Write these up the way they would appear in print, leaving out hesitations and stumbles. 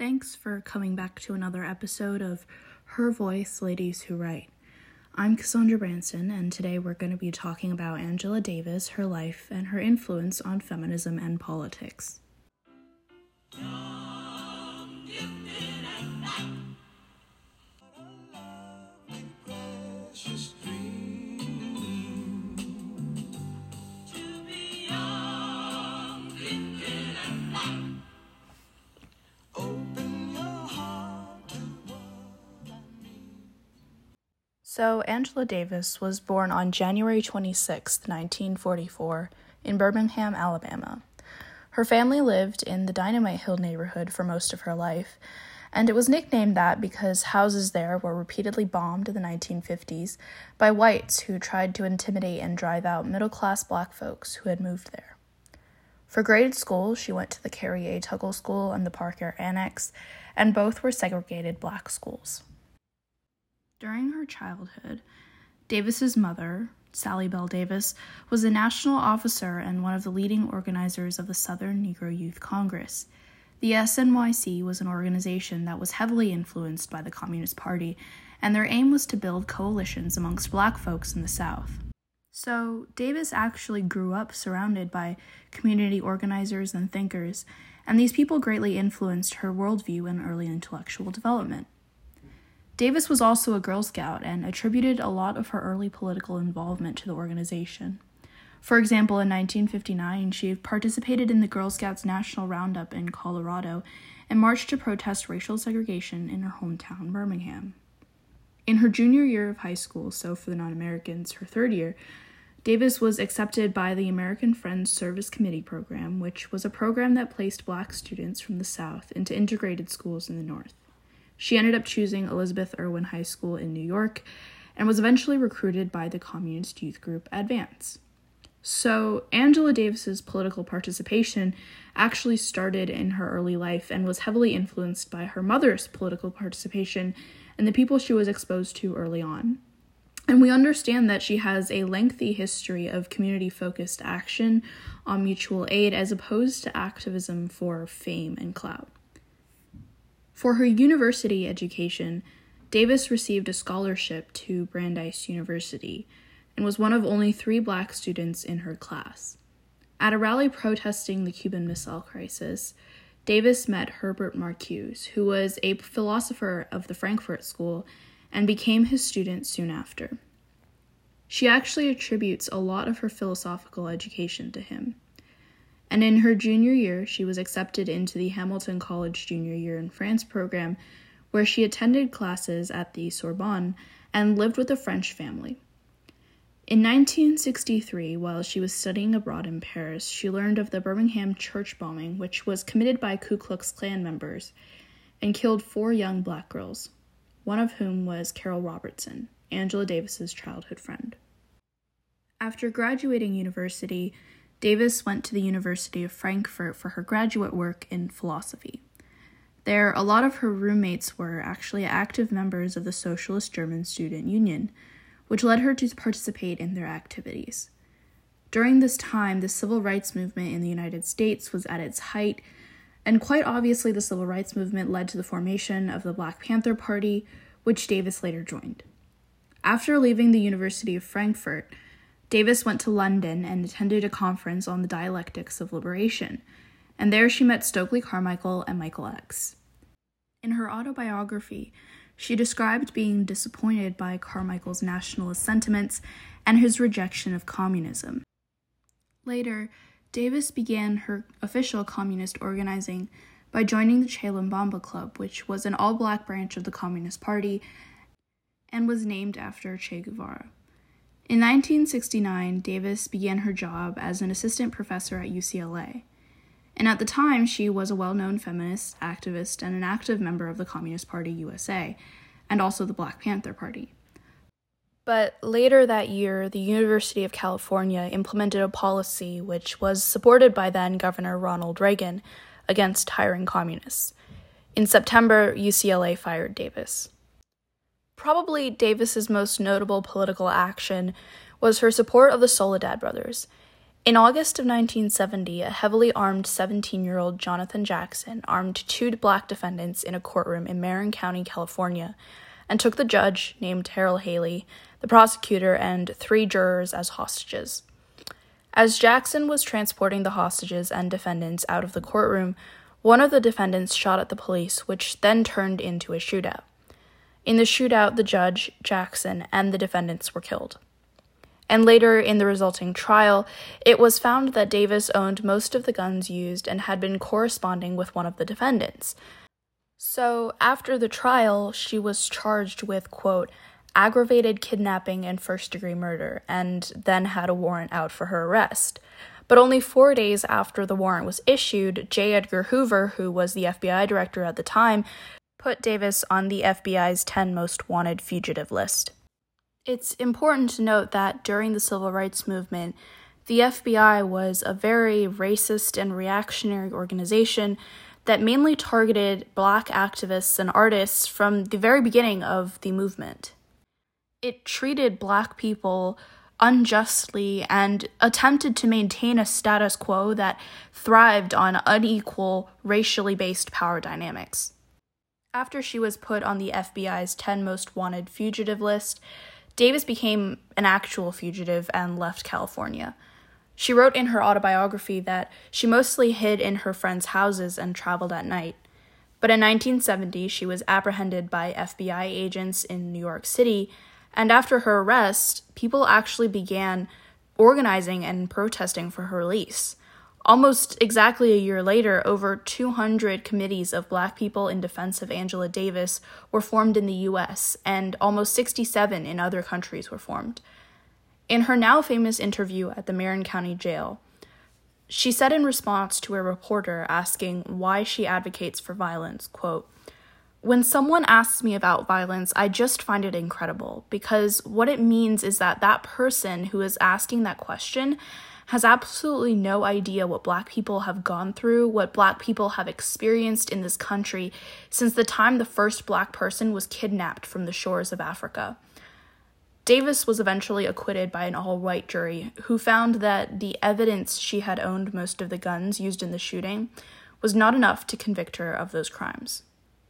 Thanks for coming back to another episode of Her Voice, Ladies Who Write. I'm Cassandra Branson, and today we're going to be talking about Angela Davis, her life, and her influence on feminism and politics. So, Angela Davis was born on January 26, 1944, in Birmingham, Alabama. Her family lived in the Dynamite Hill neighborhood for most of her life, and it was nicknamed that because houses there were repeatedly bombed in the 1950s by whites who tried to intimidate and drive out middle-class black folks who had moved there. For grade school, she went to the Carrie A. Tuggle School and the Parker Annex, and both were segregated black schools. During her childhood, Davis's mother, Sally Bell Davis, was a national officer and one of the leading organizers of the Southern Negro Youth Congress. The SNYC was an organization that was heavily influenced by the Communist Party, and their aim was to build coalitions amongst black folks in the South. So, Davis actually grew up surrounded by community organizers and thinkers, and these people greatly influenced her worldview and early intellectual development. Davis was also a Girl Scout and attributed a lot of her early political involvement to the organization. For example, in 1959, she participated in the Girl Scouts National Roundup in Colorado and marched to protest racial segregation in her hometown, Birmingham. In her junior year of high school, so for the non-Americans, her third year, Davis was accepted by the American Friends Service Committee program, which was a program that placed black students from the South into integrated schools in the North. She ended up choosing Elizabeth Irwin High School in New York and was eventually recruited by the communist youth group Advance. So, Angela Davis's political participation actually started in her early life and was heavily influenced by her mother's political participation and the people she was exposed to early on. And we understand that she has a lengthy history of community-focused action on mutual aid as opposed to activism for fame and clout. For her university education, Davis received a scholarship to Brandeis University and was one of only 3 black students in her class. At a rally protesting the Cuban Missile Crisis, Davis met Herbert Marcuse, who was a philosopher of the Frankfurt School, and became his student soon after. She actually attributes a lot of her philosophical education to him. And in her junior year, she was accepted into the Hamilton College Junior Year in France program, where she attended classes at the Sorbonne and lived with a French family. In 1963, while she was studying abroad in Paris, she learned of the Birmingham church bombing, which was committed by Ku Klux Klan members and killed 4 young black girls, one of whom was Carol Robertson, Angela Davis's childhood friend. After graduating university, Davis went to the University of Frankfurt for her graduate work in philosophy. There, a lot of her roommates were actually active members of the Socialist German Student Union, which led her to participate in their activities. During this time, the civil rights movement in the United States was at its height, and quite obviously the civil rights movement led to the formation of the Black Panther Party, which Davis later joined. After leaving the University of Frankfurt, Davis went to London and attended a conference on the dialectics of liberation, and there she met Stokely Carmichael and Michael X. In her autobiography, she described being disappointed by Carmichael's nationalist sentiments and his rejection of communism. Later, Davis began her official communist organizing by joining the Che Bamba Club, which was an all-black branch of the Communist Party and was named after Che Guevara. In 1969, Davis began her job as an assistant professor at UCLA, and at the time she was a well-known feminist, activist, and an active member of the Communist Party USA, and also the Black Panther Party. But later that year, the University of California implemented a policy which was supported by then-Governor Ronald Reagan against hiring communists. In September, UCLA fired Davis. Probably Davis's most notable political action was her support of the Soledad brothers, In August of 1970, a heavily armed 17-year-old Jonathan Jackson armed 2 black defendants in a courtroom in Marin County, California, and took the judge, named Harold Haley, the prosecutor, and 3 jurors as hostages. As Jackson was transporting the hostages and defendants out of the courtroom, one of the defendants shot at the police, which then turned into a shootout. In the shootout, the judge, Jackson, and the defendants were killed. And later, in the resulting trial, it was found that Davis owned most of the guns used and had been corresponding with one of the defendants. So, after the trial, she was charged with, quote, aggravated kidnapping and first-degree murder, and then had a warrant out for her arrest. But only 4 days after the warrant was issued, J. Edgar Hoover, who was the FBI director at the time, put Davis on the FBI's 10 most wanted fugitive list. It's important to note that during the Civil Rights Movement, the FBI was a very racist and reactionary organization that mainly targeted black activists and artists from the very beginning of the movement. It treated black people unjustly and attempted to maintain a status quo that thrived on unequal, racially based power dynamics. After she was put on the FBI's 10 most wanted fugitive list, Davis became an actual fugitive and left California. She wrote in her autobiography that she mostly hid in her friends' houses and traveled at night. But in 1970, she was apprehended by FBI agents in New York City, and after her arrest, people actually began organizing and protesting for her release. Almost exactly a year later, over 200 committees of black people in defense of Angela Davis were formed in the U.S., and almost 67 in other countries were formed. In her now famous interview at the Marin County Jail, she said in response to a reporter asking why she advocates for violence, quote, when someone asks me about violence, I just find it incredible, because what it means is that that person who is asking that question has absolutely no idea what black people have gone through, what black people have experienced in this country since the time the first black person was kidnapped from the shores of Africa. Davis was eventually acquitted by an all-white jury who found that the evidence she had owned most of the guns used in the shooting was not enough to convict her of those crimes.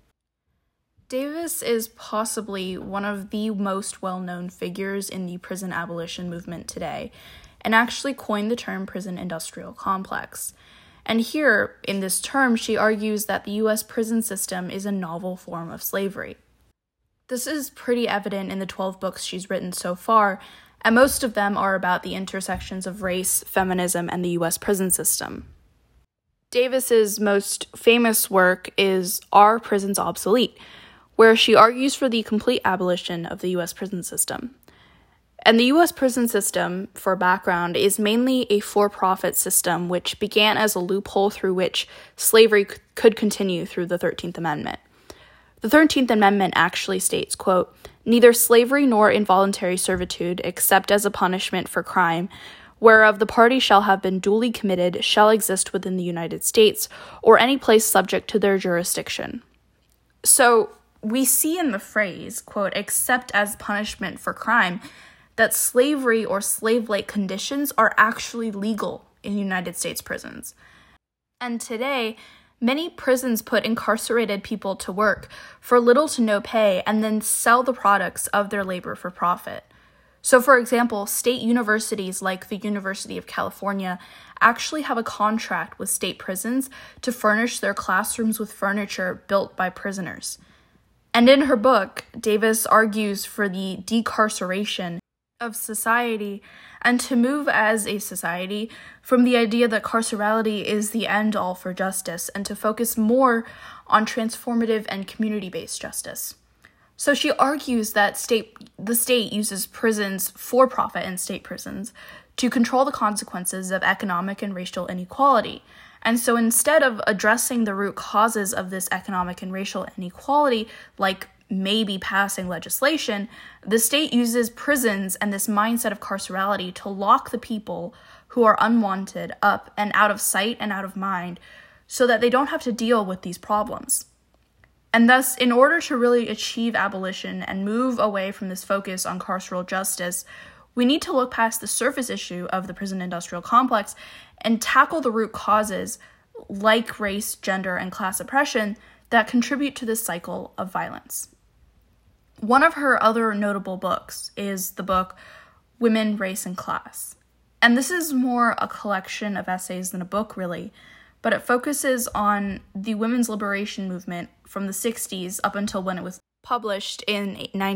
Davis is possibly one of the most well-known figures in the prison abolition movement today, and actually coined the term prison industrial complex. And here, in this term, she argues that the U.S. prison system is a novel form of slavery. This is pretty evident in the 12 books she's written so far, and most of them are about the intersections of race, feminism, and the U.S. prison system. Davis's most famous work is Are Prisons Obsolete?, where she argues for the complete abolition of the U.S. prison system. And the U.S. prison system, for background, is mainly a for-profit system which began as a loophole through which slavery could continue through the 13th Amendment. The 13th Amendment actually states, quote, neither slavery nor involuntary servitude, except as a punishment for crime, whereof the party shall have been duly committed, shall exist within the United States, or any place subject to their jurisdiction. So, we see in the phrase, quote, except as punishment for crime, that slavery or slave-like conditions are actually legal in United States prisons. And today, many prisons put incarcerated people to work for little to no pay and then sell the products of their labor for profit. So, for example, state universities like the University of California actually have a contract with state prisons to furnish their classrooms with furniture built by prisoners. And in her book, Davis argues for the decarceration of society and to move as a society from the idea that carcerality is the end-all for justice and to focus more on transformative and community-based justice. So she argues that the state uses prisons, for-profit and state prisons, to control the consequences of economic and racial inequality. And so instead of addressing the root causes of this economic and racial inequality, like maybe passing legislation, the state uses prisons and this mindset of carcerality to lock the people who are unwanted up and out of sight and out of mind so that they don't have to deal with these problems. And thus, in order to really achieve abolition and move away from this focus on carceral justice, We need to look past the surface issue of the prison industrial complex and tackle the root causes, like race, gender, and class oppression, that contribute to this cycle of violence. One of her other notable books is the book Women, Race, and Class. And this is more a collection of essays than a book, really, but it focuses on the women's liberation movement from the 60s up until when it was published in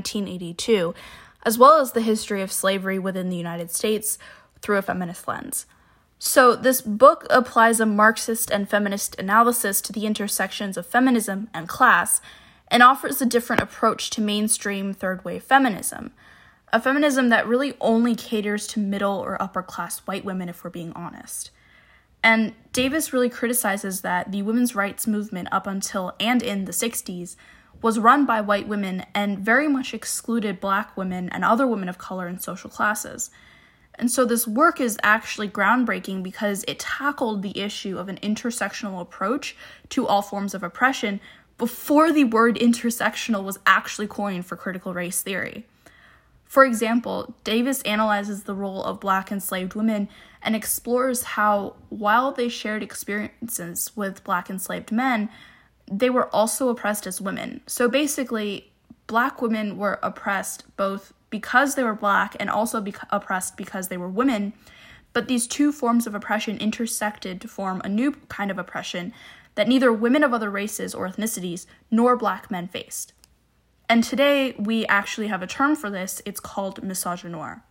1982, as well as the history of slavery within the United States through a feminist lens. So this book applies a Marxist and feminist analysis to the intersections of feminism and class, and offers a different approach to mainstream third-wave feminism, a feminism that really only caters to middle or upper-class white women, if we're being honest. And Davis really criticizes that the women's rights movement up until and in the 60s was run by white women and very much excluded Black women and other women of color in social classes. And so this work is actually groundbreaking because it tackled the issue of an intersectional approach to all forms of oppression before the word intersectional was actually coined for critical race theory. For example, Davis analyzes the role of Black enslaved women and explores how, while they shared experiences with Black enslaved men, they were also oppressed as women. So basically, Black women were oppressed both because they were Black and also oppressed because they were women, but these two forms of oppression intersected to form a new kind of oppression that neither women of other races or ethnicities nor Black men faced. And today, we actually have a term for this. It's called misogynoir.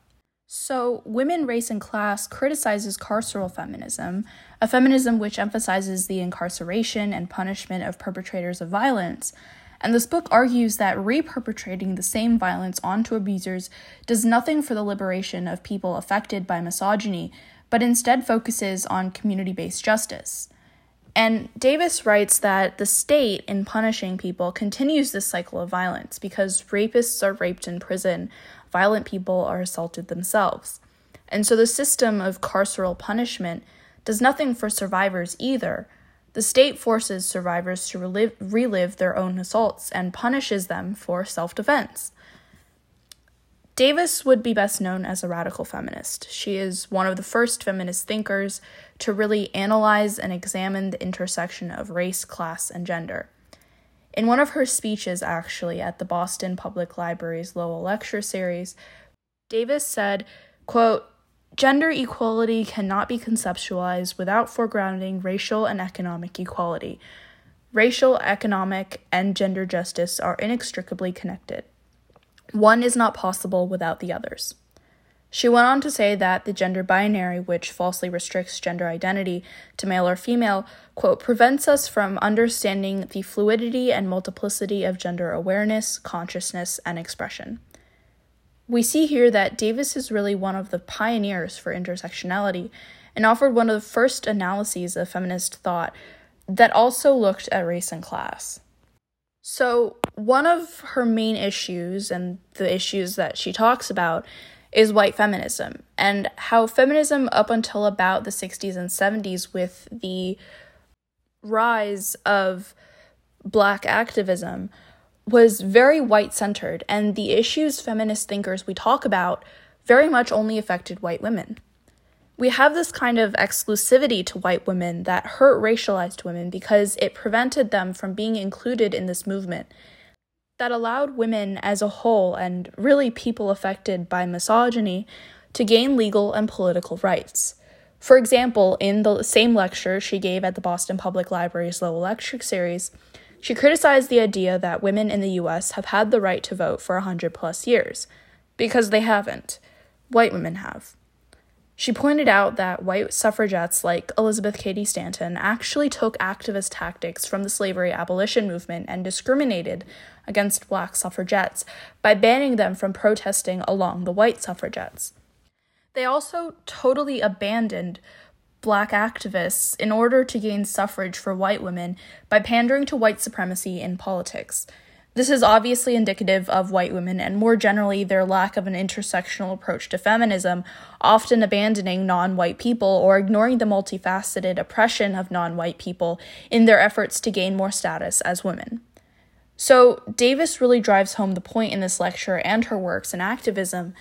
So, Women, Race, and Class criticizes carceral feminism, a feminism which emphasizes the incarceration and punishment of perpetrators of violence. And this book argues that re-perpetrating the same violence onto abusers does nothing for the liberation of people affected by misogyny, but instead focuses on community-based justice. And Davis writes that the state, in punishing people, continues this cycle of violence because rapists are raped in prison, violent people are assaulted themselves. And so the system of carceral punishment does nothing for survivors either. The state forces survivors to relive their own assaults and punishes them for self-defense. Davis would be best known as a radical feminist. She is one of the first feminist thinkers to really analyze and examine the intersection of race, class, and gender. In one of her speeches, actually, at the Boston Public Library's Lowell Lecture Series, Davis said, quote, "Gender equality cannot be conceptualized without foregrounding racial and economic equality. Racial, economic, and gender justice are inextricably connected. One is not possible without the others." She went on to say that the gender binary, which falsely restricts gender identity to male or female, quote, "prevents us from understanding the fluidity and multiplicity of gender awareness, consciousness, and expression." We see here that Davis is really one of the pioneers for intersectionality and offered one of the first analyses of feminist thought that also looked at race and class. So one of her main issues, and the issues that she talks about, is white feminism, and how feminism up until about the 60s and 70s, with the rise of Black activism, was very white-centered, and the issues feminist thinkers we talk about very much only affected white women. We have this kind of exclusivity to white women that hurt racialized women because it prevented them from being included in this movement that allowed women as a whole, and really people affected by misogyny, to gain legal and political rights. For example, in the same lecture she gave at the Boston Public Library's Lowell Lecture Series, she criticized the idea that women in the U.S. have had the right to vote for 100+ years, because they haven't. White women have. She pointed out that white suffragettes like Elizabeth Cady Stanton actually took activist tactics from the slavery abolition movement and discriminated against Black suffragettes by banning them from protesting along the white suffragettes. They also totally abandoned Black activists in order to gain suffrage for white women by pandering to white supremacy in politics. This is obviously indicative of white women and more generally their lack of an intersectional approach to feminism, often abandoning non-white people or ignoring the multifaceted oppression of non-white people in their efforts to gain more status as women. So Davis really drives home the point in this lecture and her works in activism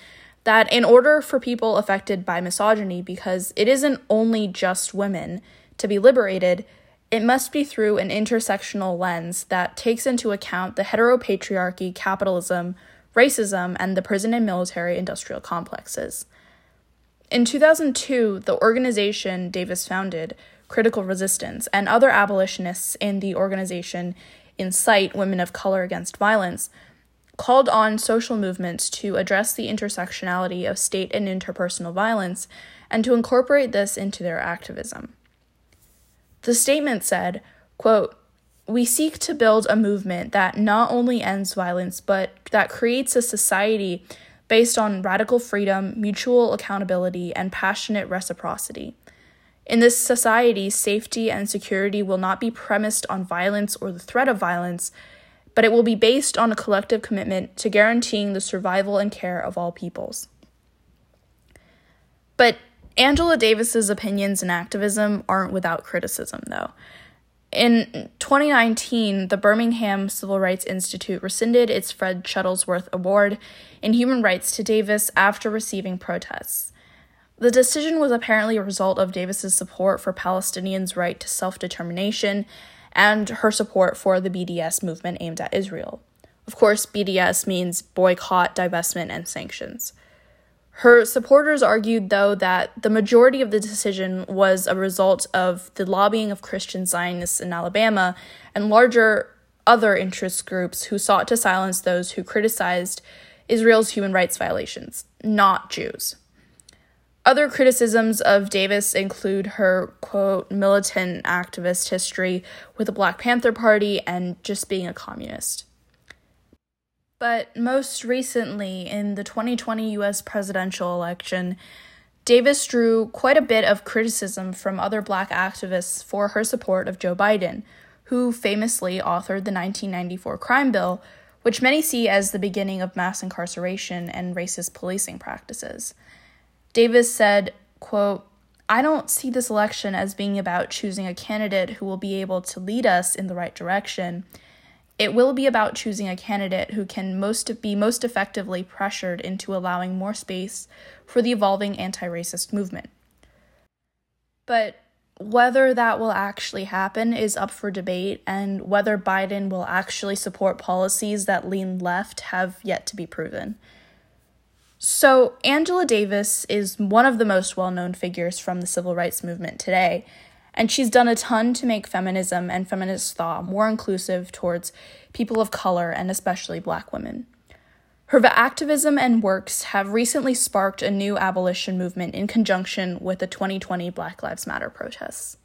that in order for people affected by misogyny, because it isn't only just women, to be liberated, it must be through an intersectional lens that takes into account the heteropatriarchy, capitalism, racism, and the prison and military industrial complexes. In 2002, the organization Davis founded, Critical Resistance, and other abolitionists in the organization Incite Women of Color Against Violence called on social movements to address the intersectionality of state and interpersonal violence and to incorporate this into their activism. The statement said, quote, "We seek to build a movement that not only ends violence, but that creates a society based on radical freedom, mutual accountability, and passionate reciprocity. In this society, safety and security will not be premised on violence or the threat of violence, but it will be based on a collective commitment to guaranteeing the survival and care of all peoples." But Angela Davis's opinions and activism aren't without criticism, though. In 2019, the Birmingham Civil Rights Institute rescinded its Fred Shuttlesworth Award in Human Rights to Davis after receiving protests. The decision was apparently a result of Davis's support for Palestinians' right to self-determination and her support for the BDS movement aimed at Israel. Of course, BDS means boycott, divestment, and sanctions. Her supporters argued, though, that the majority of the decision was a result of the lobbying of Christian Zionists in Alabama and larger other interest groups who sought to silence those who criticized Israel's human rights violations, not Jews. Other criticisms of Davis include her, quote, militant activist history with the Black Panther Party and just being a communist. But most recently, in the 2020 U.S. presidential election, Davis drew quite a bit of criticism from other Black activists for her support of Joe Biden, who famously authored the 1994 crime bill, which many see as the beginning of mass incarceration and racist policing practices. Davis said, quote, "I don't see this election as being about choosing a candidate who will be able to lead us in the right direction. It will be about choosing a candidate who can be most effectively pressured into allowing more space for the evolving anti-racist movement." But whether that will actually happen is up for debate, and whether Biden will actually support policies that lean left have yet to be proven. So, Angela Davis is one of the most well-known figures from the civil rights movement today, and she's done a ton to make feminism and feminist thought more inclusive towards people of color and especially Black women. Her activism and works have recently sparked a new abolition movement in conjunction with the 2020 Black Lives Matter protests.